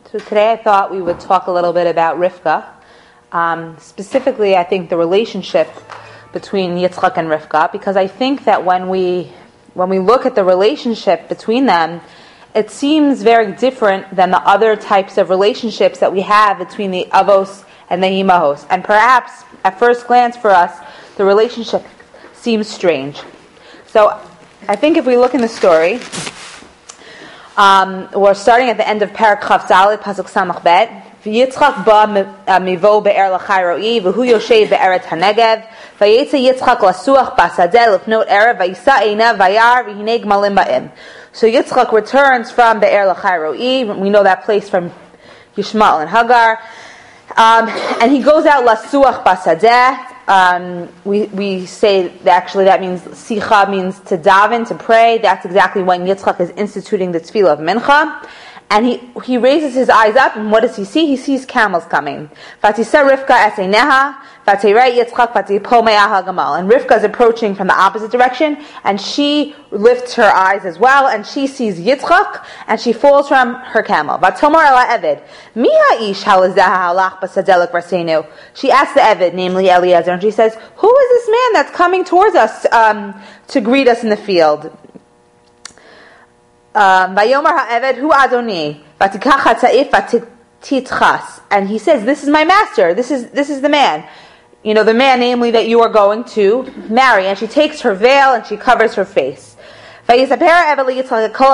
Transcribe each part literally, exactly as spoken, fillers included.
So today I thought we would talk a little bit about Rivka. Um, specifically, I think the relationship between Yitzchak and Rivka, because I think that when we when we look at the relationship between them, it seems very different than the other types of relationships that we have between the Avos and the Imahos. And perhaps, at first glance for us, the relationship seems strange. So I think if we look in the story, Um, we're starting at the end of Parak Chav Daled, Pasuk Samach Bet. V'Yitzchak ba mivo be'er l'chai ro'i, v'hu yoshev be'eret hanegev, v'yetze Yitzchak lasuach basadeh l'fnot erev, v'yisa einav v'yar, v'hinei gmalim ba'im. So Yitzchak returns from be'er l'chai ro'i, we know that place from Yishmael and Hagar, um, and he goes out lasuach basadeh. Um, we we say that actually that means sicha means to daven, to pray. That's exactly when Yitzchak is instituting the tefillah of mincha, and he he raises his eyes up, and what does he see? He sees camels coming. Vatisa Rivka eseineha, vatirei Yitzchak vatipo me'aha gamal, and Rivka is approaching from the opposite direction, and she lifts her eyes as well, and she sees Yitzchak, and she falls from her camel. Vatomar ela Eved, mi ha'ish halazaha halach basadelek rasenu. She asks the Eved, namely Eliezer, and she says, "Who is this man that's coming towards us um, to greet us in the field?" Vayomar ha'Eved hu Adoni, vatikach hatza'if vatitchas, and he says, "This is my master. This is this is the man." You know, the man, namely, that you are going to marry. And she takes her veil and she covers her face. And he goes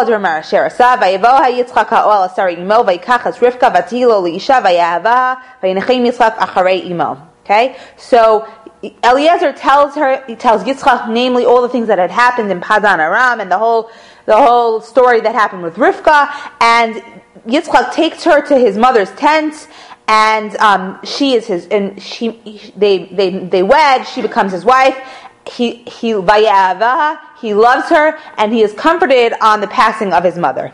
Okay? So, Eliezer tells her, he tells Yitzchak, namely, all the things that had happened in Padan Aram and the whole, the whole story that happened with Rivka. And Yitzchak takes her to his mother's tent, and um, she is his, and she, they, they, they wed. She becomes his wife. He, he, vayavaha, he loves her, and he is comforted on the passing of his mother.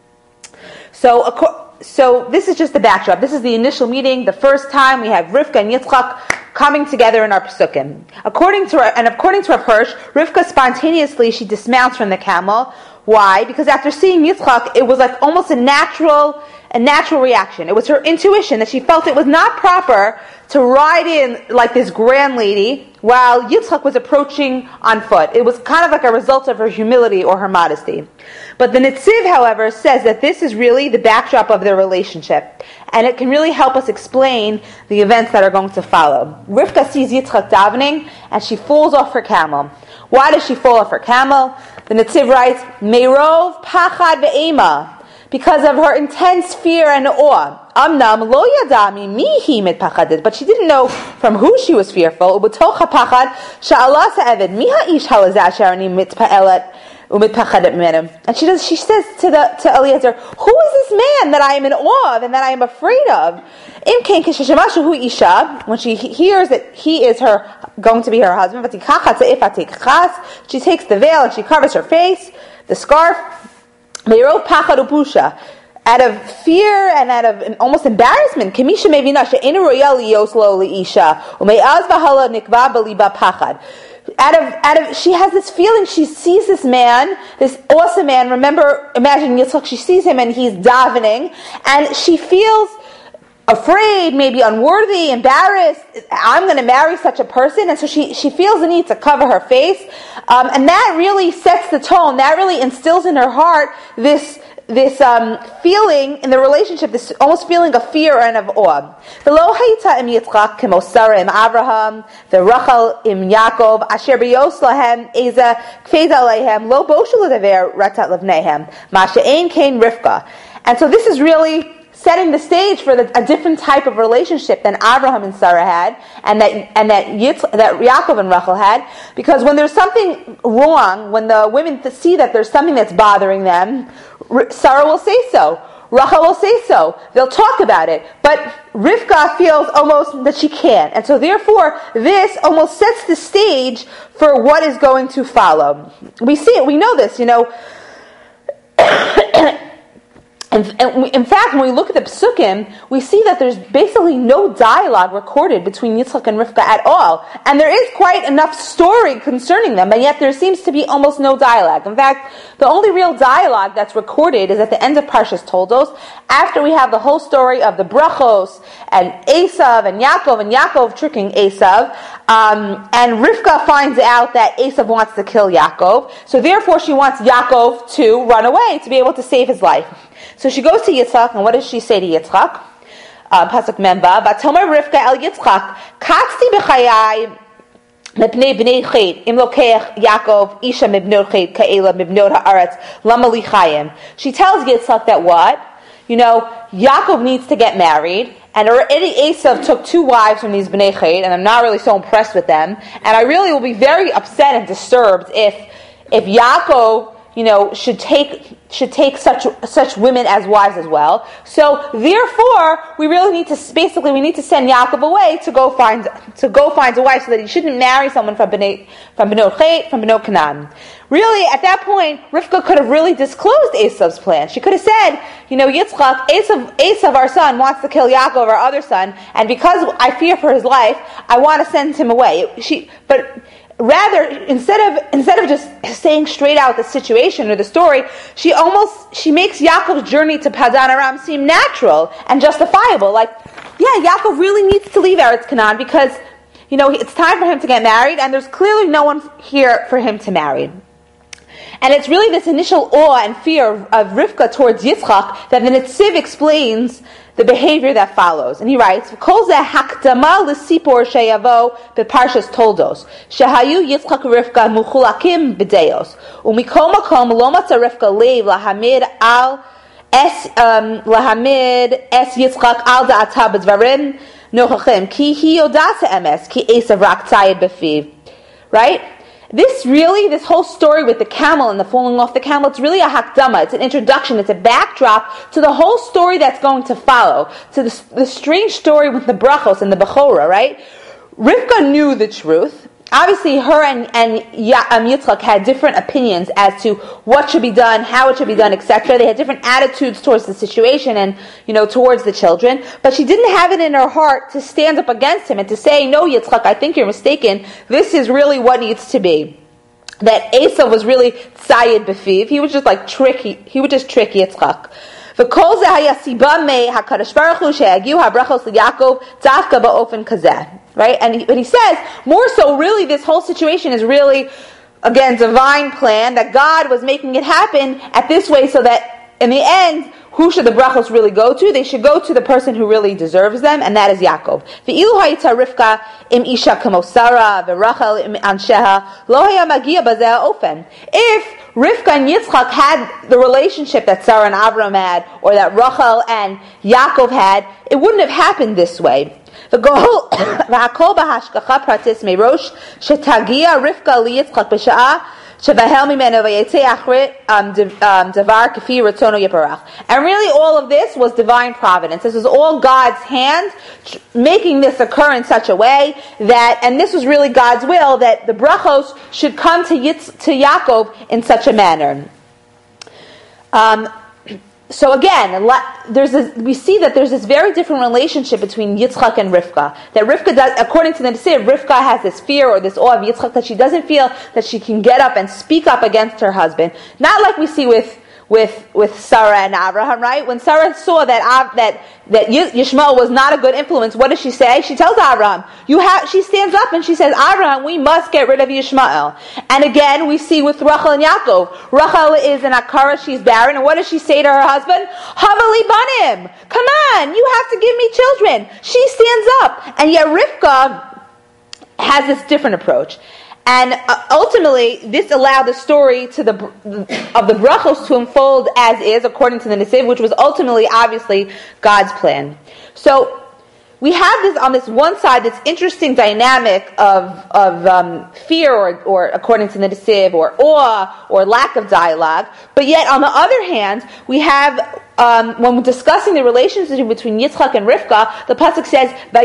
So, so this is just the backdrop. This is the initial meeting. The first time we have Rivka and Yitzchak coming together in our Pesukim. According to, and according to our Hirsch, Rivka spontaneously she dismounts from the camel. Why? Because after seeing Yitzchak, it was like almost a natural, a natural reaction. It was her intuition that she felt it was not proper to ride in like this grand lady while Yitzchak was approaching on foot. It was kind of like a result of her humility or her modesty. But the Netziv, however, says that this is really the backdrop of their relationship, and it can really help us explain the events that are going to follow. Rivka sees Yitzchak davening, and she falls off her camel. Why does she fall off her camel? The Netziv writes, Meirov pachad ve'ema, because of her intense fear and awe. Amnam lo yadami mihi mitpachaded, but she didn't know from who she was fearful. Ubetoch hapachad sha'ala sa'eved miha ish halazah sharani mitpa'elet umitpachadet minhim. And she does. She says to the to Eliezer, "Who is this man that I am in awe of and that I am afraid of?" Im kain kishashamashu hu isha, when she hears that he is her going to be her husband, she takes the veil and she covers her face, the scarf. Meirov pachad upusha, out of fear and out of almost embarrassment. Kemisha mevina she'enu roya liyos lo liisha ume'az v'hala nikva b'liba pachad. Out of, out of, she has this feeling. She sees this man, this awesome man. Remember, imagine Yitzchak. She sees him and he's davening, and she feels afraid, maybe unworthy, embarrassed. I'm going to marry such a person, and so she, she feels the need to cover her face, um, and that really sets the tone. That really instills in her heart this this um, feeling in the relationship, this almost feeling of fear and of awe. The lo hayita im Yitzchak kemo Sarah im Avraham, the Rachel im Yaakov, asher biyos lahem eza kfeza leihem lo boshu ledaver ratat levnehem ma she'ein kain Rivka. And so this is really setting the stage for the, a different type of relationship than Abraham and Sarah had, and that and that Yitz, that Yaakov and Rachel had. Because when there's something wrong, when the women see that there's something that's bothering them, Sarah will say so. Rachel will say so. They'll talk about it. But Rivka feels almost that she can't, and so therefore this almost sets the stage for what is going to follow. We see it. We know this. You know. And, and we, in fact, when we look at the Psukim, we see that there's basically no dialogue recorded between Yitzchak and Rivka at all. And there is quite enough story concerning them, but yet there seems to be almost no dialogue. In fact, the only real dialogue that's recorded is at the end of Parshas Toldos, after we have the whole story of the Brachos, and Esav, and Yaakov, and Yaakov tricking Esav, um, and Rivka finds out that Esav wants to kill Yaakov, so therefore she wants Yaakov to run away, to be able to save his life. So she goes to Yitzchak, and what does she say to Yitzchak? Uh, Pasuk Memba, Vatomer Rivka el Yitzchak, Katzti b'chayai mepnei b'nei chet, im lokeach Yaakov isha mibnot chet ka'ela mibnot ha'aretz lama li chayim. She tells Yitzchak that what? You know, Yaakov needs to get married, and already Esav took two wives from these b'nei chet, and I'm not really so impressed with them, and I really will be very upset and disturbed if if Yaakov, you know, should take should take such such women as wives as well. So therefore, we really need to basically we need to send Yaakov away to go find to go find a wife, so that he shouldn't marry someone from Bnei from Bnot Chet, from Bnot Canaan. Really, at that point, Rivka could have really disclosed Esav's plan. She could have said, you know, Yitzchak, Esav, Esav, our son, wants to kill Yaakov, our other son, and because I fear for his life, I want to send him away. She, but. Rather, instead of instead of just saying straight out the situation or the story, she almost she makes Yaakov's journey to Padan Aram seem natural and justifiable. Like, yeah, Yaakov really needs to leave Eretz Canaan because, you know, it's time for him to get married, and there's clearly no one here for him to marry. And it's really this initial awe and fear of, of Rivka towards Yitzchak that the Netziv explains the behavior that follows. And he writes, Kol zeh hakdama l'sipor sheyavo beparshas Toldos, shehayu Yitzchak Rivka muchulakim b'deos, umikol makom lo matza Rivka leiv lahamid al es um, lahamid es Yitzchak al da'ata b'dvarim nochachim, ki hi yodas emes, ki esav rak tzayid b'fiv. Right? This really, this whole story with the camel and the falling off the camel, it's really a hakdama. It's an introduction. It's a backdrop to the whole story that's going to follow, to the, the strange story with the brachos and the bechora, right? Rivka knew the truth. Obviously, her and, and um, Yitzchak had different opinions as to what should be done, how it should be done, et cetera. They had different attitudes towards the situation and, you know, towards the children. But she didn't have it in her heart to stand up against him and to say, no, Yitzchak, I think you're mistaken. This is really what needs to be. That Esav was really tzayid b'fiv. He was just like tricky. He would just trick Yitzchak. V'kol zeh haya siba mei hakadosh baruch hu she'agiu habrachos liYaakov dafka ba'ofen kazeh. Right? And he, but he says, more so, really, this whole situation is really, again, divine plan, that God was making it happen at this way so that, in the end, who should the brachos really go to? They should go to the person who really deserves them, and that is Yaakov. V'ilu hayita Rivka im isha kamo Sarah, v'Rachel im ansheha, lo haya magia bazeh ha'ofen. If Rivka and Yitzchak had the relationship that Sarah and Abraham had, or that Rachel and Yaakov had, it wouldn't have happened this way. והכל בהשגחה פרטית מראש שתגיע רבקה ליצחק בשעה שבהל ממנו ויצא אחרי דבר כפי רצונו יתברך. And really all of this was divine providence. This was all God's hand making this occur in such a way that, and this was really God's will, that the brachos should come to Yitz, to Yaakov in such a manner. Um, So again, there's this, we see that there's this very different relationship between Yitzchak and Rivka. That Rivka does, according to the Netziv, Rivka has this fear or this awe of Yitzchak that she doesn't feel that she can get up and speak up against her husband. Not like we see with with with Sarah and Abraham, right? When Sarah saw that uh, that that Yishmael was not a good influence, what does she say? She tells Abraham, "You have." She stands up and she says, "Abraham, we must get rid of Yishmael." And again, we see with Rachel and Yaakov. Rachel is an akara; she's barren, and what does she say to her husband? "Havali banim, come on, you have to give me children." She stands up, and yet Rivka has this different approach. And uh, ultimately, this allowed the story to the of the brachos to unfold as is, according to the Netziv, which was ultimately, obviously, God's plan. So we have this on this one side, this interesting dynamic of of um, fear, or, or according to the Netziv, or awe, or lack of dialogue. But yet, on the other hand, we have. Um, when we're discussing the relationship between Yitzchak and Rivka, the pasuk says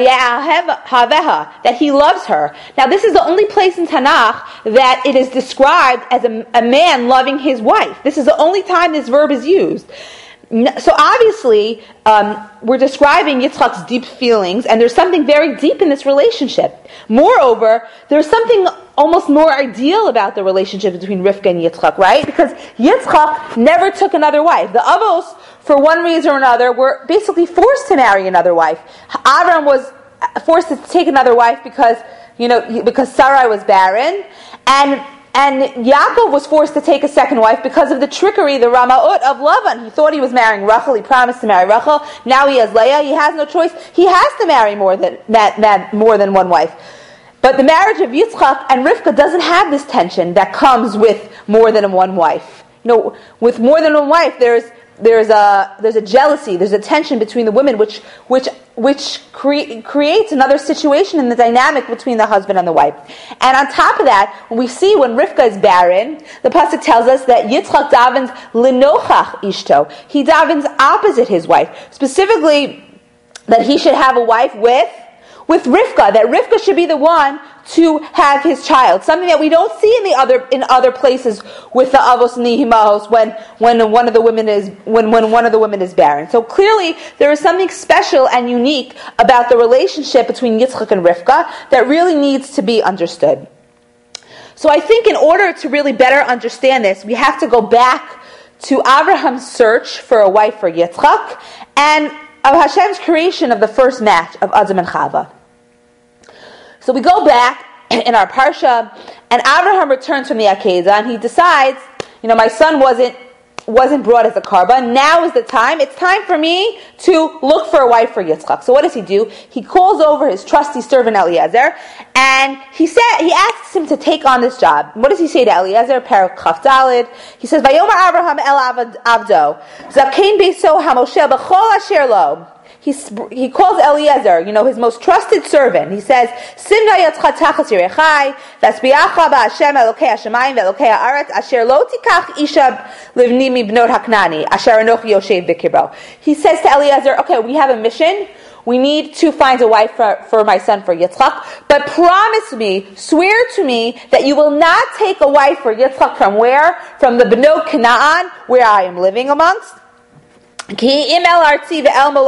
haveha, that he loves her. Now, this is the only place in Tanakh that it is described as a, a man loving his wife. This is the only time this verb is used. So obviously, um, we're describing Yitzchak's deep feelings, and there's something very deep in this relationship. Moreover, there's something almost more ideal about the relationship between Rivka and Yitzchak, right? Because Yitzchak never took another wife. The Avos, for one reason or another, were basically forced to marry another wife. Avram was forced to take another wife because, you know, because Sarai was barren, and And Yaakov was forced to take a second wife because of the trickery, the Rama'ut of Lavan. He thought he was marrying Rachel. He promised to marry Rachel. Now he has Leah. He has no choice. He has to marry more than that, that, more than one wife. But the marriage of Yitzchak and Rivka doesn't have this tension that comes with more than one wife. You know, with more than one wife, there's there's a there's a jealousy, there's a tension between the women, which which which cre- creates another situation in the dynamic between the husband and the wife. And on top of that, when we see when Rivka is barren, the pasuk tells us that Yitzchak davens linochach ishto. He davens opposite his wife, specifically that he should have a wife with with Rivka, that Rivka should be the one to have his child. Something that we don't see in the other in other places with the avos and the imahos when when one of the women is when, when one of the women is barren. So clearly there is something special and unique about the relationship between Yitzchak and Rivka that really needs to be understood. So I think in order to really better understand this, we have to go back to Abraham's search for a wife for Yitzchak and of Hashem's creation of the first match of Adam and Chava. So we go back in our parsha, and Abraham returns from the Akedah, and he decides, you know, my son wasn't wasn't brought as a karban. Now is the time. It's time for me to look for a wife for Yitzchak. So what does he do? He calls over his trusty servant Eliezer, and he said he asks him to take on this job. What does he say to Eliezer? Parak Chaf Daled. He says, "Vayomer Abraham el Avdo, Zakein Beiso Hamoshe B'chol Asher Lo." He, he calls Eliezer, you know, his most trusted servant. He says, Simna yatzcha tachas yirechai, v'asbiacha ba'Hashem elokei hashamayim ve'elokei ha'aretz, asher lo tikach isha livni mibnot haknani, asher anochi yoshev b'kibro. He says to Eliezer, okay, we have a mission. We need to find a wife for, for my son, for Yitzchak, but promise me, swear to me, that you will not take a wife for Yitzchak from where? From the Bnot Canaan, where I am living amongst. Where should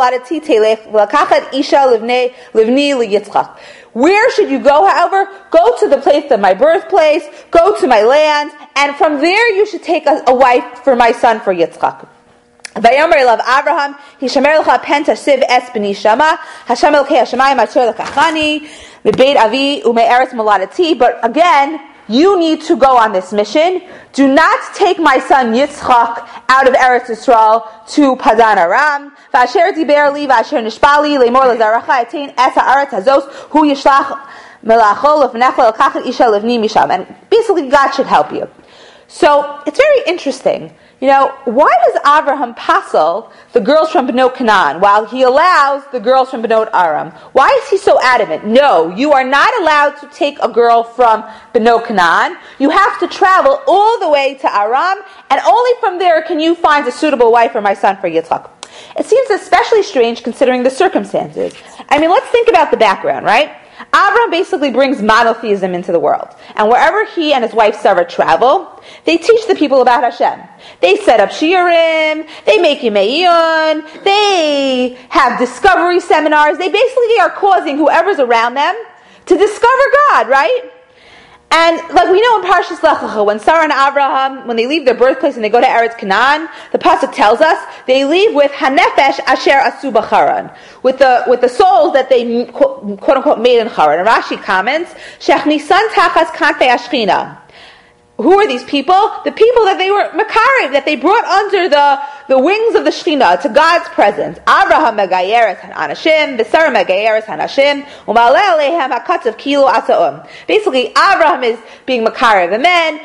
you go, however? Go to the place of my birthplace, go to my land, and from there you should take a, a wife for my son, for Yitzchak. Vayomer elav Abraham, Hishamer lecha pen tasiv es b'ni shama, Hashem elokei hashamayim asher lekachani, mebeit avi ume'eretz moladati. But again, you need to go on this mission. Do not take my son Yitzchak out of Eretz Yisrael to Padan Aram. V'asher diber li v'asher nishpa li le'mor l'zaracha etein es ha'aretz hazos hu yishlach melacho lefnecha l'kachet isha levni misham. And basically, God should help you. So it's very interesting. You know, why does Abraham passel the girls from Bnot Canaan while he allows the girls from Bnot Aram? Why is he so adamant? No, you are not allowed to take a girl from Bnot Canaan. You have to travel all the way to Aram, and only from there can you find a suitable wife for my son, for Yitzchak. It seems especially strange considering the circumstances. I mean, let's think about the background, right? Abraham basically brings monotheism into the world. And wherever he and his wife Sarah travel, they teach the people about Hashem. They set up shiurim, they make yimeyun, they have discovery seminars. They basically are causing whoever's around them to discover God, right? And like we know in Parshas Lech Lecha, when Sarah and Abraham, when they leave their birthplace and they go to Eretz Canaan, the pasuk tells us they leave with hanefesh asher asu b'charan, with the with the souls that they quote, quote unquote made in Haran. And Rashi comments, shechnisan tachas kantei ashchina. Who are these people? The people that they were makarev, that they brought under the, the wings of the Shekhinah to God's presence. Abraham megayeres hanashim, Sarah megayeres hanashim, u'maleh aleihem hakatzav kilo asaum. Basically, Abraham is being makarev the men,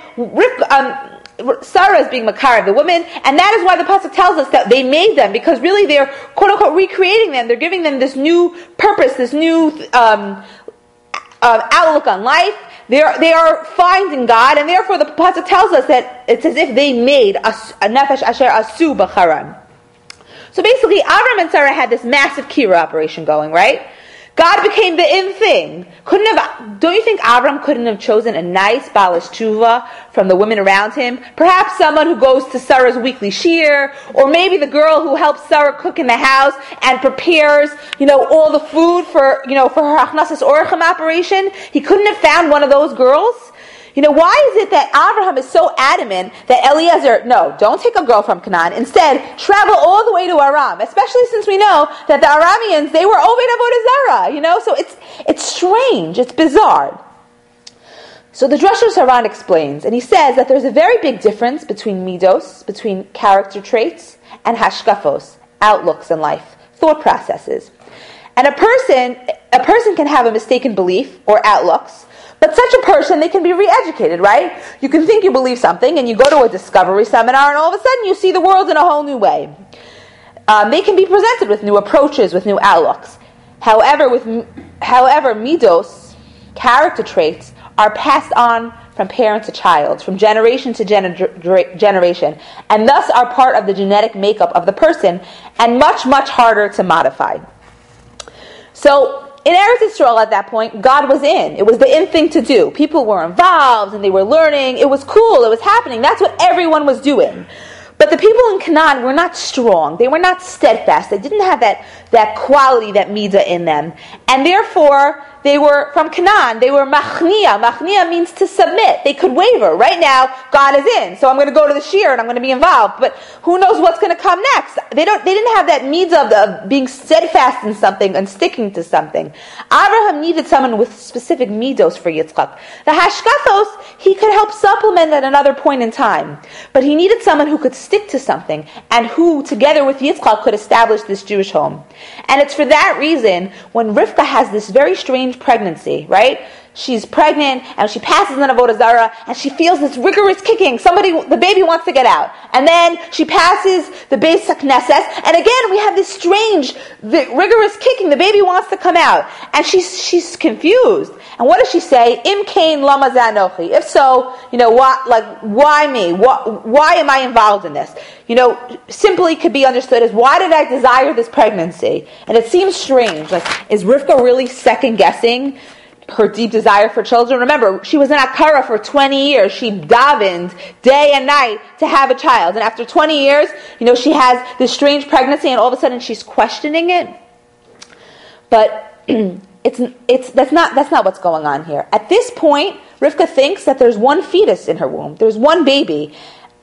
um, Sarah is being makarev the women, and that is why the pasuk tells us that they made them, because really they're quote unquote recreating them. They're giving them this new purpose, this new um, uh, outlook on life. They are, they are finding God, and therefore the pasuk tells us that it's as if they made a, a nefesh asher asu b'charan. So basically, Avram and Sarah had this massive kira operation going, right? God became the in thing. Couldn't have, don't you think Avram couldn't have chosen a nice balish tshuva from the women around him? Perhaps someone who goes to Sarah's weekly shiur, or maybe the girl who helps Sarah cook in the house and prepares, you know, all the food for, you know, for her Achnasas Orachim operation. He couldn't have found one of those girls? You know, why is it that Abraham is so adamant that Eliezer, no, don't take a girl from Canaan. Instead, travel all the way to Aram, especially since we know that the Arameans, they were Oved Avodah Zarah, you know? So it's it's strange, it's bizarre. So the Drashos Haran explains, and he says that there's a very big difference between midos, between character traits, and hashkafos, outlooks in life, thought processes. And a person, a person can have a mistaken belief or outlooks, but such a person, they can be re-educated, right? You can think you believe something, and you go to a discovery seminar, and all of a sudden you see the world in a whole new way. Um, they can be presented with new approaches, with new outlooks. However, with however, midos, character traits, are passed on from parent to child, from generation to gener- generation, and thus are part of the genetic makeup of the person, and much, much harder to modify. So, in Eretz Yisrael at that point, God was in. It was the in thing to do. People were involved and they were learning. It was cool. It was happening. That's what everyone was doing. But the people in Canaan were not strong. They were not steadfast. They didn't have that, that quality, that midah in them. And therefore, they were from Canaan. They were machnia. Machnia means to submit. They could waver. Right now, God is in, so I'm going to go to the shiur and I'm going to be involved. But who knows what's going to come next? They don't. They didn't have that midah of, the, of being steadfast in something and sticking to something. Abraham needed someone with specific midos for Yitzchak. The hashkafos, he could help supplement at another point in time. But he needed someone who could stick to something and who, together with Yitzchak, could establish this Jewish home. And it's for that reason, when Rivka has this very strange pregnancy, right? She's pregnant and she passes an avodah zarah and she feels this rigorous kicking. Somebody, the baby wants to get out. And then she passes the Beis HaKnesses and again we have this strange, the rigorous kicking. The baby wants to come out. And she's, she's confused. And what does she say? Im kain lama zanochi. If so, you know, why, like, why me? Why, why am I involved in this? You know, simply could be understood as, why did I desire this pregnancy? And it seems strange. Like, is Rivka really second guessing her deep desire for children? Remember, she was in Akara for twenty years. She davened day and night to have a child. And after twenty years, you know, she has this strange pregnancy and all of a sudden she's questioning it. But it's it's that's not that's not what's going on here. At this point, Rivka thinks that there's one fetus in her womb. There's one baby.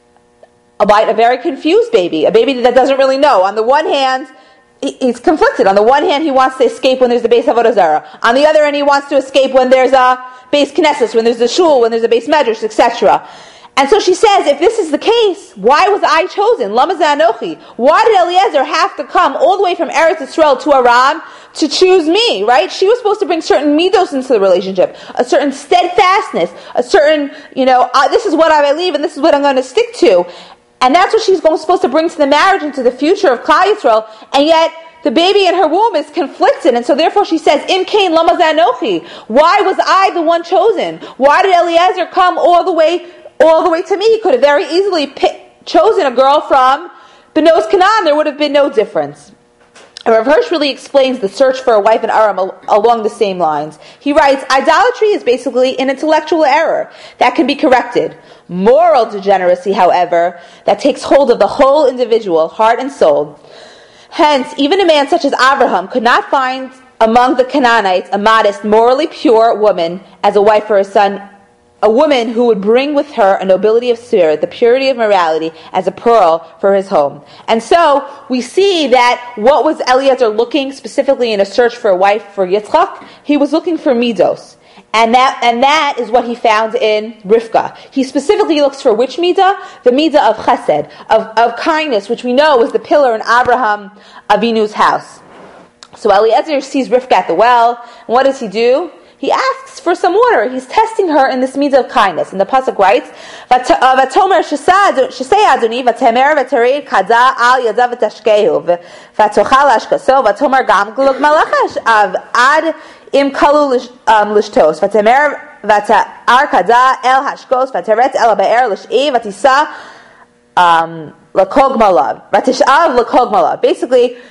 A, a very confused baby. A baby that doesn't really know. On the one hand, he's conflicted. On the one hand, he wants to escape when there's the Beis Avodah Zarah. On the other hand, he wants to escape when there's a Beis Knesses, when there's a shul, when there's a Beis Medrash, et cetera. And so she says, if this is the case, why was I chosen? Lama zanochi. Why did Eliezer have to come all the way from Eretz Yisrael to Aram to choose me, right? She was supposed to bring certain midos into the relationship, a certain steadfastness, a certain, you know, uh, this is what I believe and this is what I'm going to stick to. And that's what she's going, supposed to bring to the marriage and to the future of Klal Yisrael. And yet, the baby in her womb is conflicted. And so therefore she says, Im kain lama zanochi. Why was I the one chosen? Why did Eliezer come all the way, all the way to me? He could have very easily pick, chosen a girl from Benos Canaan. There would have been no difference. And Rav Hirsch really explains the search for a wife in Aram al- along the same lines. He writes, idolatry is basically an intellectual error that can be corrected. Moral degeneracy, however, that takes hold of the whole individual, heart and soul. Hence, even a man such as Abraham could not find among the Canaanites a modest, morally pure woman as a wife for his son, a woman who would bring with her a nobility of spirit, the purity of morality, as a pearl for his home. And so, we see that what was Eliezer looking specifically in a search for a wife for Yitzchak? He was looking for midos. And that and that is what he found in Rivka. He specifically looks for which midah? The midah of chesed, of, of kindness, which we know was the pillar in Abraham Avinu's house. So Eliezer sees Rivka at the well, and what does he do? He asks for some water. He's testing her in this midah of kindness. And the pasuk writes, "Vatomer shesei Adoni v'temer v'tereid kada al yadav v'tashkehu v'tochal ashkaso v'tomer gam glug malachash av ad im kalu lishtos v'temer v'ta'ar kada el hashkos v'teret el ba'er lish'i v'tisa lakog malav v'tishav lakog malav." Basically,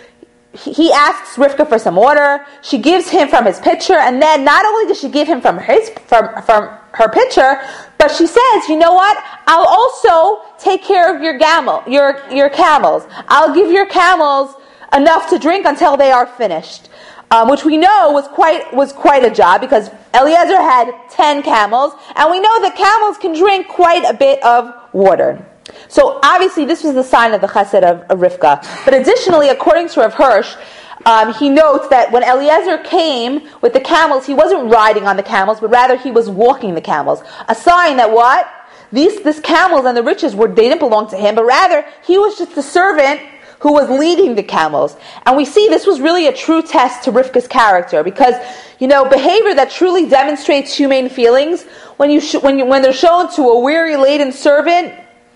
he asks Rivka for some water. She gives him from his pitcher, and then not only does she give him from his from from her pitcher, but she says, "You know what? I'll also take care of your camel, your your camels. I'll give your camels enough to drink until they are finished," um, which we know was quite was quite a job because Eliezer had ten camels, and we know that camels can drink quite a bit of water. So obviously this was the sign of the chesed of, of Rivka. But additionally, according to Rav Hirsch, um, he notes that when Eliezer came with the camels, he wasn't riding on the camels, but rather he was walking the camels. A sign that what? These this camels and the riches were they didn't belong to him, but rather he was just the servant who was leading the camels. And we see this was really a true test to Rivka's character because, you know, behavior that truly demonstrates humane feelings, when you sh- when you, when they're shown to a weary laden servant,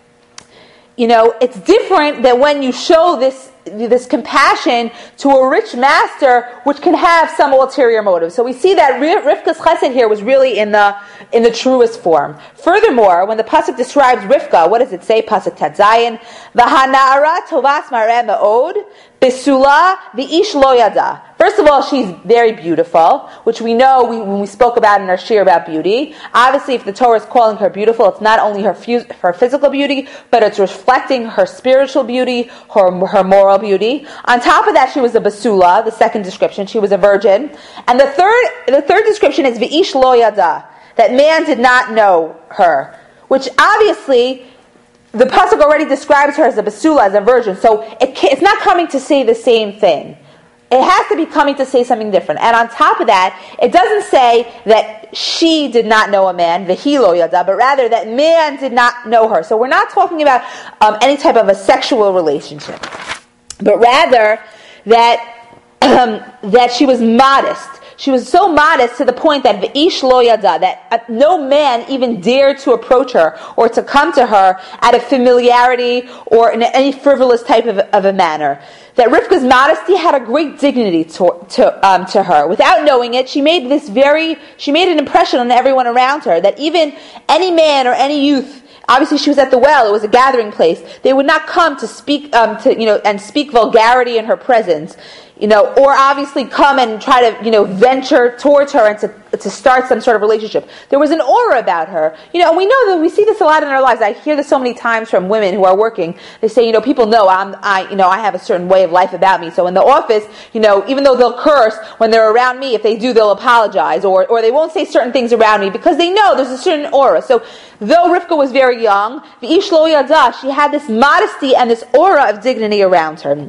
you know, it's different than when you show this this compassion to a rich master, which can have some ulterior motive. So we see that Rivka's chesed here was really in the in the truest form. Furthermore, when the pasuk describes Rivka, what does it say? Pasuk Tet Zayin, V'hana'ara tovas mareh me'od, besula v'ish lo yada. First of all, she's very beautiful, which we know we, when we spoke about in our shir about beauty. Obviously, if the Torah is calling her beautiful, it's not only her fu- her physical beauty, but it's reflecting her spiritual beauty, her her moral beauty. On top of that, she was a basula, the second description. She was a virgin. And the third the third description is v'ish lo yada, that man did not know her, which obviously the pasuk already describes her as a basula, as a virgin. So it it's not coming to say the same thing. It has to be coming to say something different. And on top of that, it doesn't say that she did not know a man, v'hi lo yada, but rather that man did not know her. So we're not talking about um, any type of a sexual relationship, but rather that um, that she was modest. She was so modest to the point that v'ish lo yada, that uh, no man even dared to approach her or to come to her out of familiarity or in any frivolous type of, of a manner. That Rivka's modesty had a great dignity to to, um, to her. Without knowing it, she made this very she made an impression on everyone around her. That even any man or any youth, obviously she was at the well, it was a gathering place, they would not come to speak um, to you know and speak vulgarity in her presence. You know, or obviously come and try to, you know, venture towards her and to to start some sort of relationship. There was an aura about her. You know, and we know that we see this a lot in our lives. I hear this so many times from women who are working. They say, you know, people know I'm, I, you know, I have a certain way of life about me. So in the office, you know, even though they'll curse when they're around me, if they do, they'll apologize, or or they won't say certain things around me because they know there's a certain aura. So though Rivka was very young, v'ish lo yada, she had this modesty and this aura of dignity around her.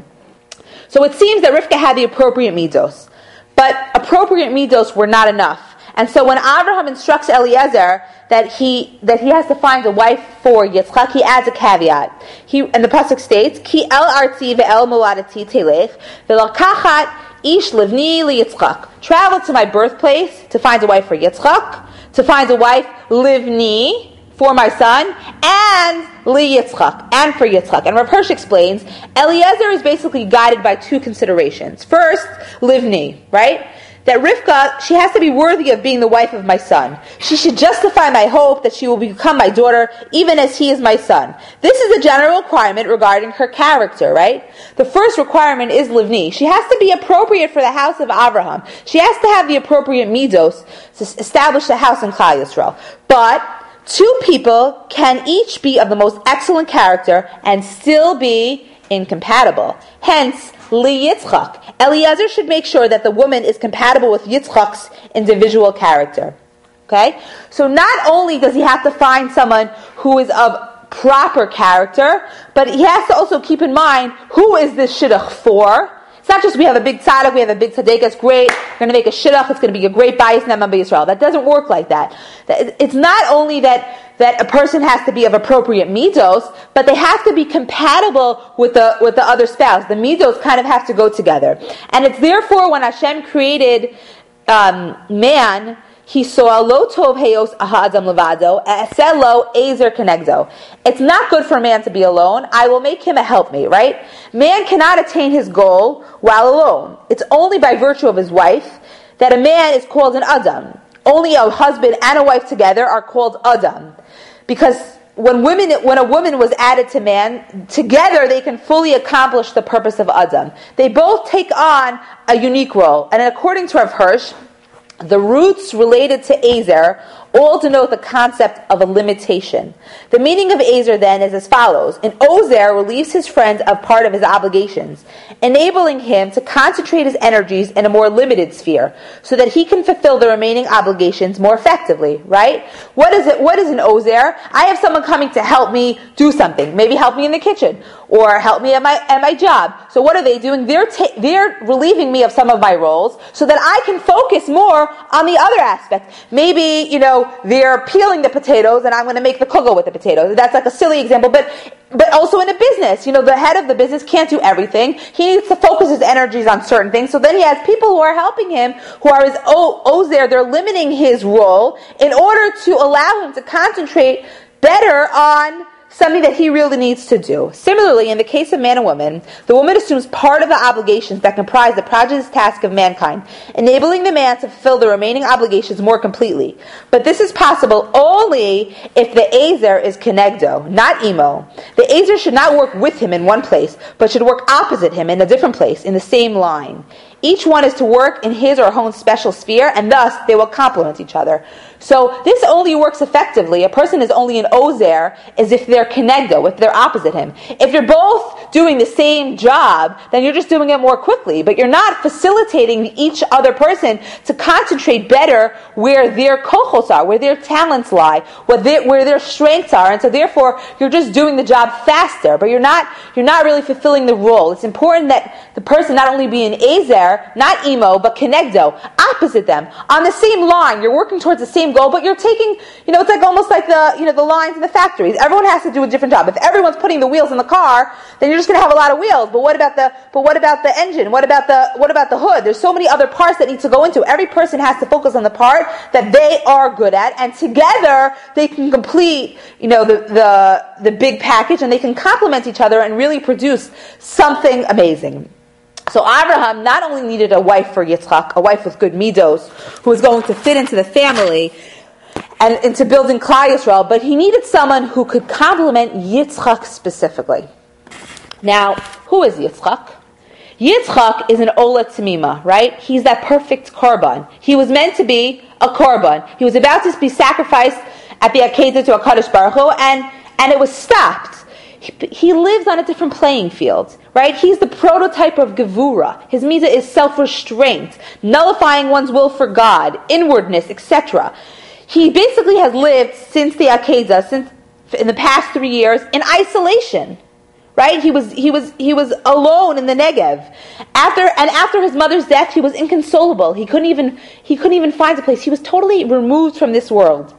So it seems that Rivka had the appropriate midos. But appropriate midos were not enough. And so when Abraham instructs Eliezer that he that he has to find a wife for Yitzchak, he adds a caveat. He and the pasuk states, Ki el arti ve'el moladati telech ve'lakachat ish livni liYitzchak. Travel to my birthplace to find a wife for Yitzchak, to find a wife livni, for my son, and li Yitzchak, and for Yitzchak. And Rav Hirsch explains, Eliezer is basically guided by two considerations. First, livni, right? That Rivka, she has to be worthy of being the wife of my son. She should justify my hope that she will become my daughter, even as he is my son. This is a general requirement regarding her character, right? The first requirement is livni. She has to be appropriate for the house of Abraham. She has to have the appropriate midos to establish the house in Klal Yisrael. But two people can each be of the most excellent character and still be incompatible. Hence, li Yitzchak. Eliezer should make sure that the woman is compatible with Yitzchak's individual character. Okay? So not only does he have to find someone who is of proper character, but he has to also keep in mind, who is this shidduch for? It's not just we have a big tzaddik, we have a big tzaddik, it's great, we're going to make a shidduch, it's going to be a great bayis ne'eman b'Yisrael. That doesn't work like that. It's not only that that a person has to be of appropriate midos, but they have to be compatible with the with the other spouse. The midos kind of have to go together. And it's therefore when Hashem created um, man, he saw lo tov heyos ahadam levado, eselo ezer kenegdo. It's not good for man to be alone. I will make him a helpmate, right? Man cannot attain his goal while alone. It's only by virtue of his wife that a man is called an adam. Only a husband and a wife together are called adam. Because when women, when a woman was added to man, together they can fully accomplish the purpose of Adam. They both take on a unique role. And according to Rav Hirsch, the roots related to Ezer all denote the concept of a limitation. The meaning of Ezer then is as follows. An Ozer relieves his friend of part of his obligations, enabling him to concentrate his energies in a more limited sphere, so that he can fulfill the remaining obligations more effectively, right? What is it? What is an Ozer? I have someone coming to help me do something, maybe help me in the kitchen, or help me at my at my job. So what are they doing? They're ta- they're relieving me of some of my roles, so that I can focus more on the other aspect. Maybe, you know, they're peeling the potatoes and I'm going to make the kugel with the potatoes. That's like a silly example, but but also in a business, you know, the head of the business can't do everything. He needs to focus his energies on certain things. So then he has people who are helping him, who are his o- Ozer. They're limiting his role in order to allow him to concentrate better on something that he really needs to do. Similarly, in the case of man and woman, the woman assumes part of the obligations that comprise the prodigious task of mankind, enabling the man to fulfill the remaining obligations more completely. But this is possible only if the Ezer is Kenegdo, not Imo. The Ezer should not work with him in one place, but should work opposite him in a different place, in the same line. Each one is to work in his or her own special sphere, and thus they will complement each other. So this only works effectively. A person is only an Ozer as if they're Kenegdo, if they're opposite him. If you're both doing the same job, then you're just doing it more quickly, but you're not facilitating each other person to concentrate better where their kochos are, where their talents lie, where their, where their strengths are, and so therefore you're just doing the job faster, but you're not you're not really fulfilling the role. It's important that the person not only be an Ezer, not Imo, but Kenegdo, opposite them, on the same line. You're working towards the same goal, but you're taking, you know, it's like almost like the, you know, the lines in the factories. Everyone has to do a different job. If everyone's putting the wheels in the car, then you're just going to have a lot of wheels. But what about the, but what about the engine? What about the, what about the hood? There's so many other parts that need to go into. Every person has to focus on the part that they are good at, and together they can complete, you know, the, the, the big package, and they can complement each other and really produce something amazing. So Abraham not only needed a wife for Yitzchak, a wife with good midos, who was going to fit into the family and into building Klal Yisrael, but he needed someone who could complement Yitzchak specifically. Now, who is Yitzchak? Yitzchak is an Ola Tamima, right? He's that perfect korban. He was meant to be a korban. He was about to be sacrificed at the Akedah to HaKadosh Baruch Hu, and, and it was stopped. He lives on a different playing field, right? He's the prototype of Gevura. His mitzvah is self-restraint, nullifying one's will for God, inwardness, et cetera. He basically has lived since the Akedah, since in the past three years, in isolation, right? He was he was he was alone in the Negev. After and after his mother's death, he was inconsolable. He couldn't even he couldn't even find a place. He was totally removed from this world.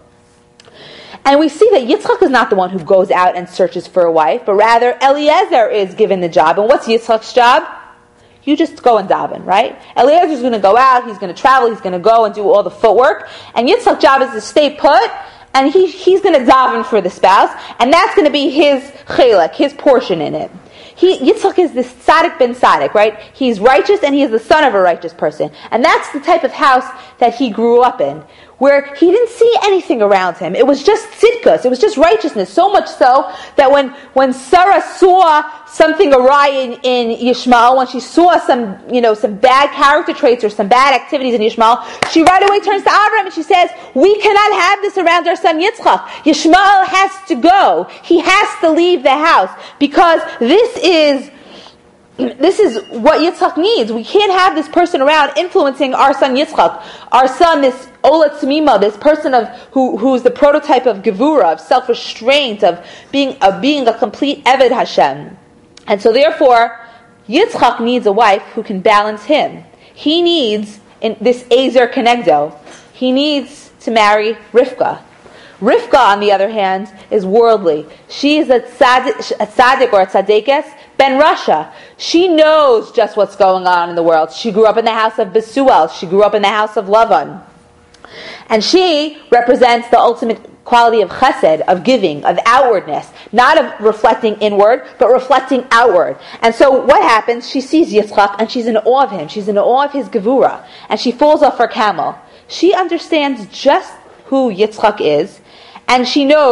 And we see that Yitzchak is not the one who goes out and searches for a wife, but rather Eliezer is given the job. And what's Yitzchak's job? You just go and daven, right? Eliezer is going to go out, he's going to travel, he's going to go and do all the footwork. And Yitzchak's job is to stay put, and he, he's going to daven for the spouse, and that's going to be his chelek, his portion in it. He, Yitzchak is this tzaddik ben tzaddik, right? He's righteous and he is the son of a righteous person. And that's the type of house that he grew up in, where he didn't see anything around him. It was just tzidkus. It was just righteousness. So much so that when, when Sarah saw something awry in, in Yishmael, when she saw some, you know, some bad character traits or some bad activities in Yishmael, she right away turns to Abraham and she says, we cannot have this around our son Yitzchak. Yishmael has to go. He has to leave the house because this is This is what Yitzchak needs. We can't have this person around influencing our son Yitzchak. Our son, this Ola Tzmima, this person of who who's the prototype of Gevura, of self-restraint, of being of being a complete Eved Hashem. And so therefore, Yitzchak needs a wife who can balance him. He needs, in this Ezer Kenegdo, he needs to marry Rivka. Rivka, on the other hand, is worldly. She is a tzaddik, a tzaddik or a tzaddikes, Ben Rasha. She knows just what's going on in the world. She grew up in the house of Besuel. She grew up in the house of Lavan. And she represents the ultimate quality of chesed, of giving, of outwardness. Not of reflecting inward, but reflecting outward. And so what happens? She sees Yitzchak and she's in awe of him. She's in awe of his Gevura. And she falls off her camel. She understands just who Yitzchak is, and she knows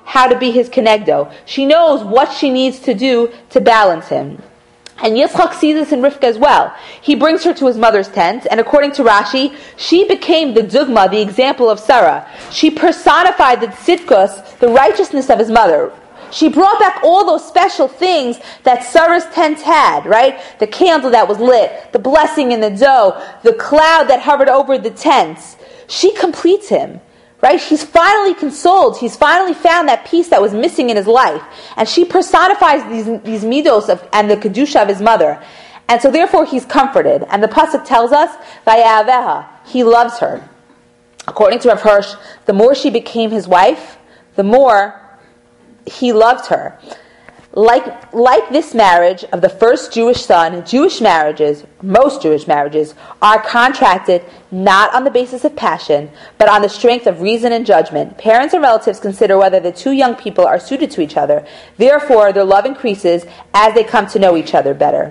how to be his kenegdo. She knows what she needs to do to balance him. And Yitzchak sees this in Rivka as well. He brings her to his mother's tent, and according to Rashi, she became the dugma, the example of Sarah. She personified the tzidkus, the righteousness of his mother. She brought back all those special things that Sarah's tent had, right? The candle that was lit, the blessing in the dough, the cloud that hovered over the tents. She completes him. Right? He's finally consoled. He's finally found that peace that was missing in his life. And she personifies these, these midos of, and the kedusha of his mother. And so therefore he's comforted. And the pasuk tells us, Vayaveha, he loves her. According to Rav Hirsch, the more she became his wife, the more he loved her. Like, like this marriage of the first Jewish son, Jewish marriages, most Jewish marriages, are contracted not on the basis of passion, but on the strength of reason and judgment. Parents and relatives consider whether the two young people are suited to each other. Therefore, their love increases as they come to know each other better.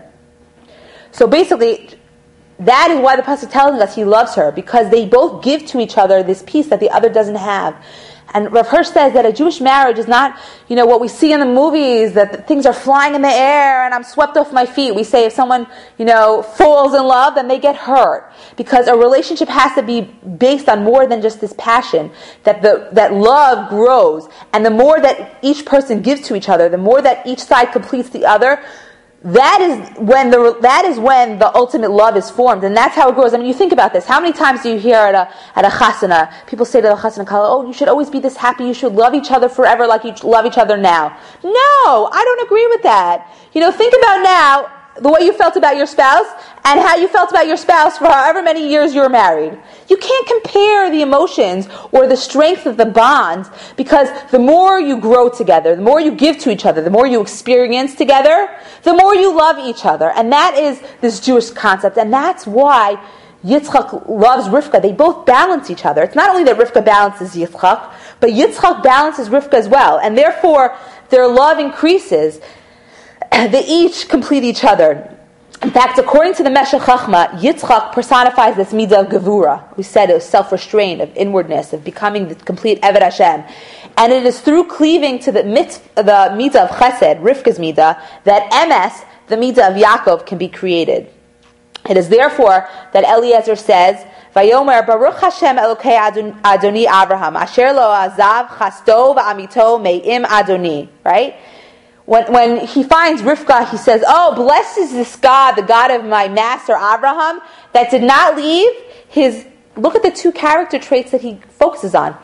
So basically, that is why the pasuk tells us he loves her, because they both give to each other this peace that the other doesn't have. And Rav Hirsch says that a Jewish marriage is not, you know, what we see in the movies, that things are flying in the air and I'm swept off my feet. We say if someone, you know, falls in love, then they get hurt. Because a relationship has to be based on more than just this passion. That the that love grows. And the more that each person gives to each other, the more that each side completes the other, That is when the that is when the ultimate love is formed, and that's how it grows. I mean, you think about this. How many times do you hear at a at a chasana, people say to the chasana kala, "Oh, you should always be this happy. You should love each other forever, like you love each other now." No, I don't agree with that. You know, think about now the way you felt about your spouse and how you felt about your spouse for however many years you were married. You can't compare the emotions or the strength of the bonds, because the more you grow together, the more you give to each other, the more you experience together, the more you love each other. And that is this Jewish concept. And that's why Yitzchak loves Rivka. They both balance each other. It's not only that Rivka balances Yitzchak, but Yitzchak balances Rivka as well. And therefore, their love increases. They each complete each other. In fact, according to the Meshech Chachma, Yitzchak personifies this midah of gevura. We said it was self-restraint, of inwardness, of becoming the complete Eved Hashem. And it is through cleaving to the, mit, the midah of chesed, Rivka's midah, that emes, the midah of Yaakov, can be created. It is therefore that Eliezer says, Vayomer Baruch Hashem Elokei Adoni Avraham, Asher lo azav chasto va'amito me'im Adoni. Right? When, when he finds Rivka, he says, "Oh, blessed is this God, the God of my master Abraham, that did not leave his." Look at the two character traits that he focuses on: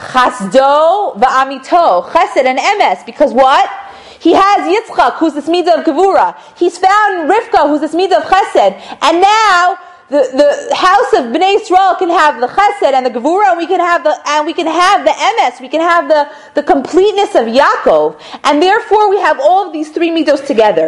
Chasdo va'amito, Chesed and Emes. Because what? He has Yitzchak, who's this midah of Gevura. He's found Rivka, who's this midah of Chesed, and now the, the house of Bnei Yisrael can have the Chesed and the Gevura, and we can have the and we can have the Emes, we can have the, the completeness of Yaakov, and therefore we have all of these three midos together.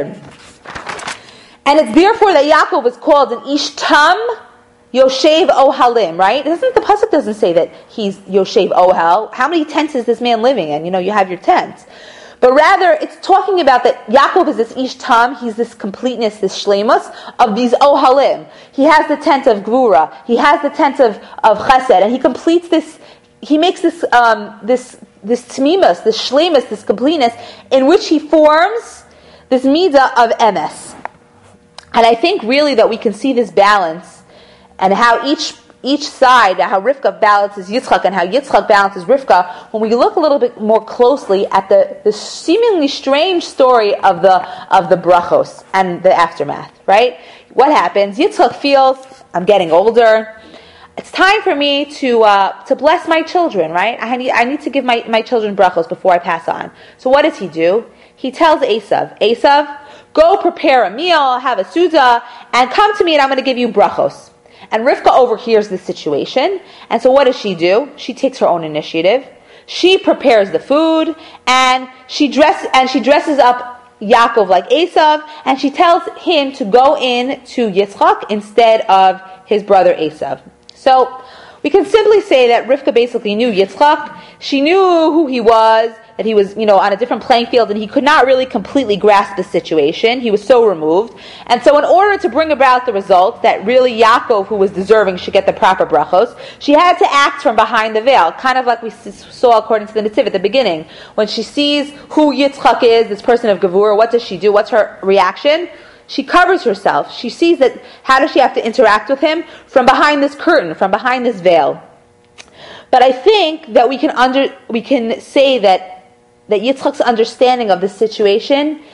And it's therefore that Yaakov is called an Ish Tam Yoshev Ohalim, right? Doesn't the pasuk doesn't say that he's Yoshev Ohel? How many tents is this man living in? You know, you have your tents. But rather, it's talking about that Yaakov is this Ish Tam, he's this completeness, this shleimus of these Ohalim. He has the tent of Gvura, he has the tent of, of Chesed, and he completes this, he makes this, um, this, this Tmimus, this shleimus, this completeness, in which he forms this midah of Emes. And I think really that we can see this balance, and how each Each side, how Rivka balances Yitzchak and how Yitzchak balances Rivka, when we look a little bit more closely at the, the seemingly strange story of the of the brachos and the aftermath, right? What happens? Yitzchak feels, I'm getting older. It's time for me to uh, to bless my children, right? I need I need to give my, my children brachos before I pass on. So what does he do? He tells Esav, Esav, go prepare a meal, have a suda, and come to me and I'm going to give you brachos. And Rivka overhears this situation, and so what does she do? She takes her own initiative. She prepares the food, and she dress and she dresses up Yaakov like Esav, and she tells him to go in to Yitzchak instead of his brother Esav. So we can simply say that Rivka basically knew Yitzchak. She knew who he was. that he was, you know, on a different playing field, and he could not really completely grasp the situation. He was so removed. And so in order to bring about the result that really Yaakov, who was deserving, should get the proper brachos, she had to act from behind the veil, kind of like we saw according to the Netziv at the beginning. When she sees who Yitzchak is, this person of Gevurah, what does she do? What's her reaction? She covers herself. She sees that, how does she have to interact with him? From behind this curtain, from behind this veil. But I think that we can under we can say that that Yitzchak's understanding of the situation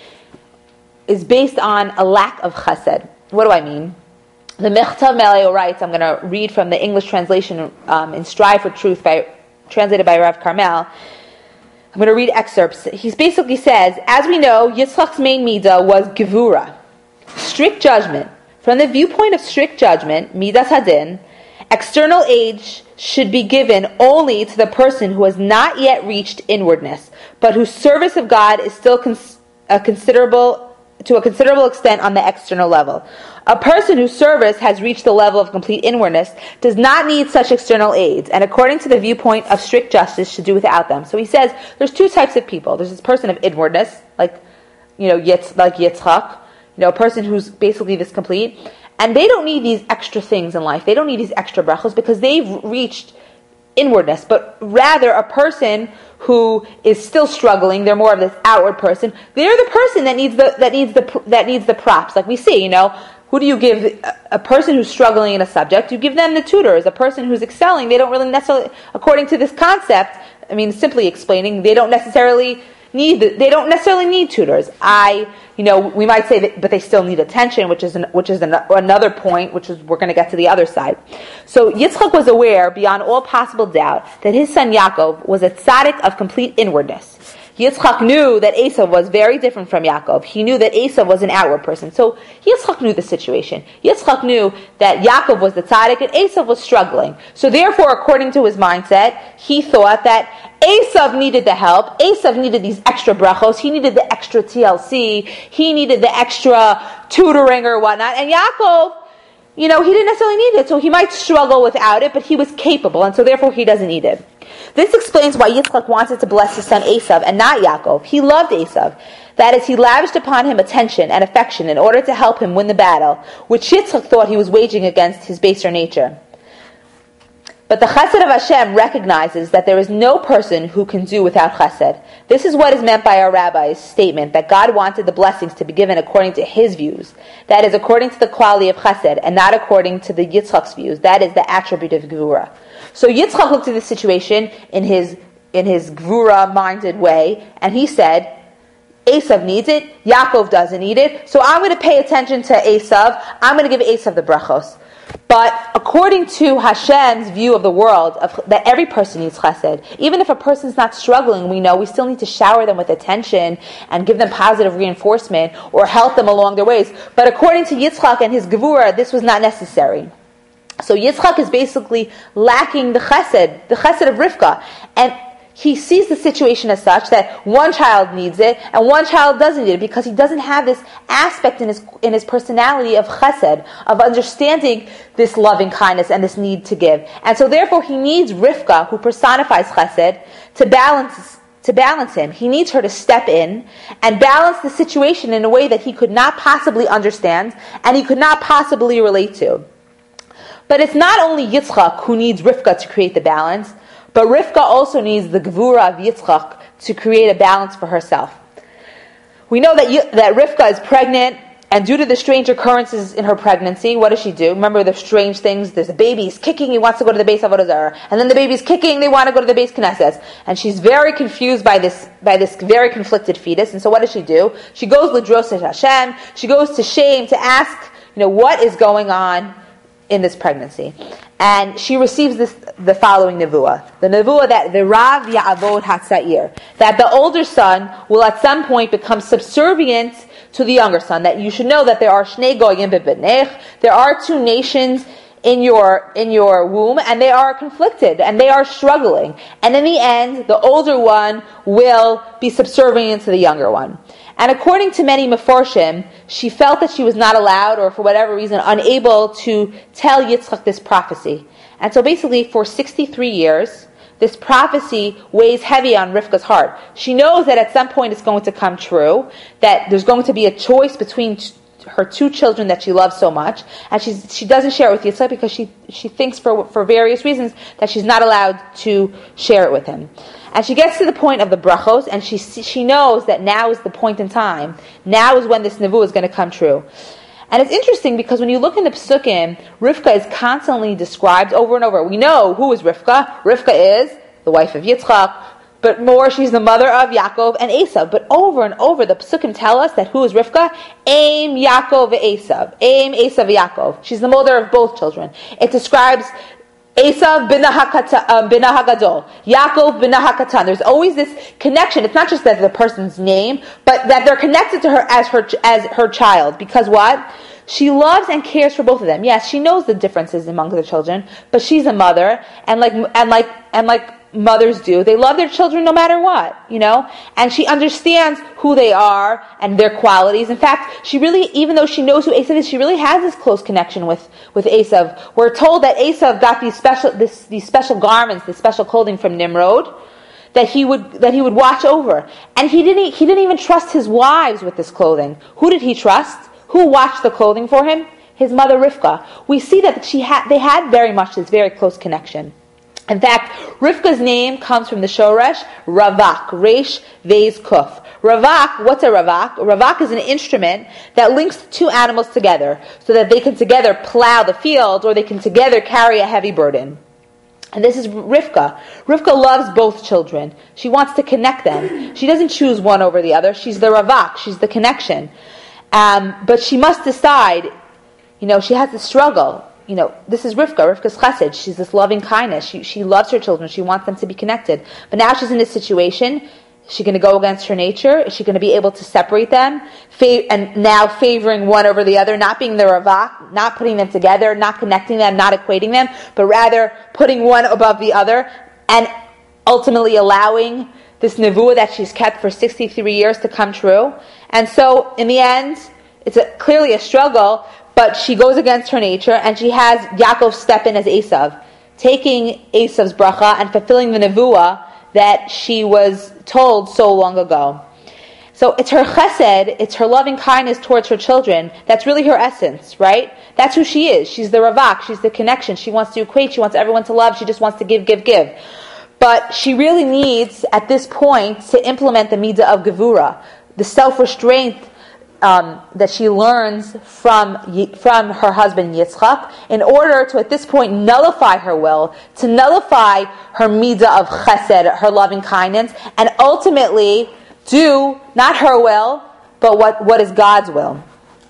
is based on a lack of chesed. What do I mean? The Mechtav Meleo writes, I'm going to read from the English translation um, in Strive for Truth, by, translated by Rav Carmel. I'm going to read excerpts. He basically says, as we know, Yitzchak's main midah was gevura, strict judgment. From the viewpoint of strict judgment, midas hadin, external aid should be given only to the person who has not yet reached inwardness, but whose service of God is still cons- a considerable, to a considerable extent on the external level. A person whose service has reached the level of complete inwardness does not need such external aids, and according to the viewpoint of strict justice, should do without them. So he says there's two types of people. There's this person of inwardness, like you know, Yitz, like Yitzchak, you know, a person who's basically this complete. And they don't need these extra things in life. They don't need these extra brachos because they've reached inwardness. But rather, a person who is still struggling, they're more of this outward person. They're the person that needs the that needs the that needs the props. Like we see, you know, who do you give? A, a person who's struggling in a subject, you give them the tutors. A person who's excelling, they don't really necessarily, according to this concept. I mean, simply explaining, they don't necessarily need the, they don't necessarily need tutors. I. You know, we might say that, but they still need attention, which is an, which is an, another point, which is we're going to get to the other side. So Yitzchak was aware, beyond all possible doubt, that his son Yaakov was a tzaddik of complete inwardness. Yitzchak knew that Esav was very different from Yaakov. He knew that Esav was an outward person. So Yitzchak knew the situation. Yitzchak knew that Yaakov was the tzaddik and Esav was struggling. So therefore, according to his mindset, he thought that Esav needed the help. Esav needed these extra brachos. He needed the extra T L C. He needed the extra tutoring or whatnot. And Yaakov, you know, he didn't necessarily need it. So he might struggle without it, but he was capable. And so therefore, he doesn't need it. This explains why Yitzchak wanted to bless his son Esav and not Yaakov. He loved Esav. That is, he lavished upon him attention and affection in order to help him win the battle, which Yitzchak thought he was waging against his baser nature. But the chesed of Hashem recognizes that there is no person who can do without chesed. This is what is meant by our rabbi's statement that God wanted the blessings to be given according to his views. That is, according to the quality of chesed, and not according to the Yitzchak's views. That is the attribute of Gevurah. So Yitzchak looked at the situation in his in his Gevurah-minded way, and he said, Esav needs it, Yaakov doesn't need it, so I'm going to pay attention to Esav, I'm going to give Esav the brachos. But according to Hashem's view of the world, of, that every person needs chesed, even if a person's not struggling, we know we still need to shower them with attention and give them positive reinforcement or help them along their ways. But according to Yitzchak and his Gevurah, this was not necessary. So Yitzchak is basically lacking the chesed, the chesed of Rivka. And he sees the situation as such that one child needs it and one child doesn't need it because he doesn't have this aspect in his in his personality of chesed, of understanding this loving kindness and this need to give. And so therefore he needs Rivka, who personifies chesed, to balance to balance him. He needs her to step in and balance the situation in a way that he could not possibly understand and he could not possibly relate to. But it's not only Yitzchak who needs Rivka to create the balance, but Rivka also needs the Gevurah of Yitzchak to create a balance for herself. We know that that Rivka is pregnant, and due to the strange occurrences in her pregnancy, what does she do? Remember the strange things? There's a baby, he's kicking, he wants to go to the base of Avodah Zarah. And then the baby's kicking, they want to go to the base Knesset. And she's very confused by this by this very conflicted fetus. And so what does she do? She goes L'dros et Hashem, she goes to Shem to ask, you know, what is going on in this pregnancy. And she receives this the following nevuah. The nevuah that the Rav Ya'avod Hatzair, that the older son will at some point become subservient to the younger son. That you should know that there are Shnei Goyim beBnech, there are two nations in your in your womb, and they are conflicted, and they are struggling. And in the end, the older one will be subservient to the younger one. And according to many Meforshim, she felt that she was not allowed, or for whatever reason, unable to tell Yitzchak this prophecy. And so basically, for sixty-three years, this prophecy weighs heavy on Rivka's heart. She knows that at some point it's going to come true, that there's going to be a choice between t- her two children that she loves so much, and she's, she doesn't share it with Yitzchak because she, she thinks for, for various reasons that she's not allowed to share it with him. And she gets to the point of the brachos, and she she knows that now is the point in time. Now is when this nevuah is going to come true. And it's interesting because when you look in the Pesukim, Rivka is constantly described over and over. We know who is Rivka. Rivka is the wife of Yitzchak, but more, she's the mother of Yaakov and Esav. But over and over, the Pesukim tell us that who is Rivka? Aim Yaakov Esav. Aim Esav Yaakov. She's the mother of both children. It describes Esav bin HaGadol, Yaakov bin HaKatan. There's always this connection. It's not just that the person's name, but that they're connected to her as her as her child. Because what? She loves and cares for both of them. Yes, she knows the differences among the children, but she's a mother, and like and like and like mothers do, they love their children no matter what, you know? And she understands who they are and their qualities. In fact, she really, even though she knows who Esav is, she really has this close connection with, with Esav. We're told that Esav got these special, this, these special garments, this special clothing from Nimrod, that he would, that he would watch over. And he didn't, he didn't even trust his wives with this clothing. Who did he trust? Who watched the clothing for him? His mother Rivka. We see that she had, they had very much this very close connection. In fact, Rivka's name comes from the Shoresh Ravak, Resh Vez Kuf. Ravak, what's a Ravak? A Ravak is an instrument that links two animals together so that they can together plow the field or they can together carry a heavy burden. And this is Rivka. Rivka loves both children. She wants to connect them. She doesn't choose one over the other. She's the Ravak. She's the connection. Um, but she must decide, you know, she has to struggle. You know, this is Rivka, Rivka's chesed. She's this loving kindness. She she loves her children. She wants them to be connected. But now she's in this situation. Is she going to go against her nature? Is she going to be able to separate them? Fa- and now favoring one over the other, not being the ravak, not putting them together, not connecting them, not equating them, but rather putting one above the other, and ultimately allowing this nevuah that she's kept for sixty-three years to come true. And so, in the end, it's a, clearly a struggle, but she goes against her nature, and she has Yaakov step in as Esav, taking Esav's bracha and fulfilling the nevuah that she was told so long ago. So it's her chesed, it's her loving kindness towards her children, that's really her essence, right? That's who she is. She's the ravak, she's the connection. She wants to equate, she wants everyone to love, she just wants to give, give, give. But she really needs, at this point, to implement the midah of gevura, the self-restraint Um, that she learns from from her husband Yitzchak, in order to at this point nullify her will, to nullify her midah of chesed, her loving kindness, and ultimately do not her will, but what, what is God's will.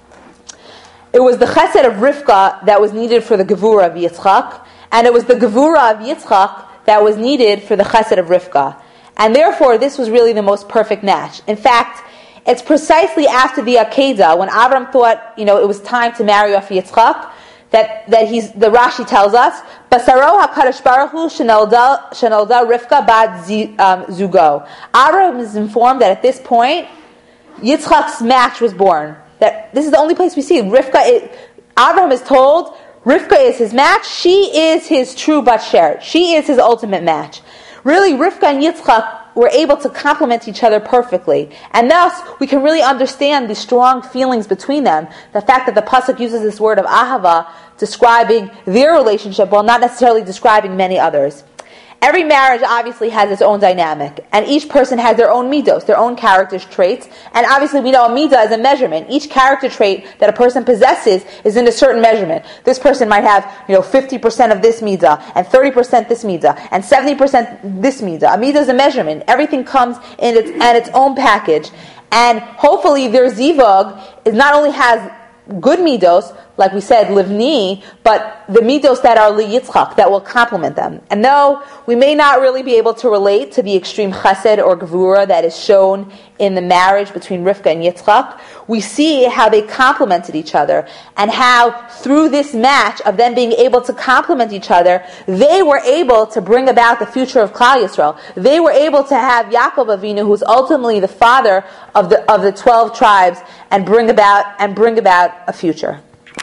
It was the chesed of Rivka that was needed for the gevura of Yitzchak, and it was the gevura of Yitzchak that was needed for the chesed of Rivka. And therefore, this was really the most perfect match. In fact, it's precisely after the Akedah, when Avram thought, you know, it was time to marry off Yitzchak, that, that he's, the Rashi tells us, Basaro HaKadosh Baruch Hu Shenolda Rivka Bad Zugo. Avram is informed that at this point, Yitzchak's match was born. That this is the only place we see Rivka. Is, Avram is told, Rivka is his match, she is his true bat sher. She is his ultimate match. Really, Rivka and Yitzchak were able to complement each other perfectly. And thus, we can really understand the strong feelings between them. The fact that the Pasuk uses this word of ahava, describing their relationship, while not necessarily describing many others. Every marriage obviously has its own dynamic, and each person has their own midos, their own character traits, and obviously we know a midah is a measurement. Each character trait that a person possesses is in a certain measurement. This person might have, you know, fifty percent of this midah, and thirty percent this midah, and seventy percent this midah. A midah is a measurement. Everything comes in its, in its own package, and hopefully their zivug is not only has good midos, like we said, livni, but the midos that are li Yitzchak, that will complement them. And though we may not really be able to relate to the extreme chesed or gevura that is shown in the marriage between Rivka and Yitzchak, we see how they complemented each other, and how through this match of them being able to complement each other, they were able to bring about the future of Klal Yisrael. They were able to have Yaakov Avinu, who's ultimately the father of the of the twelve tribes, and bring about and bring about a future.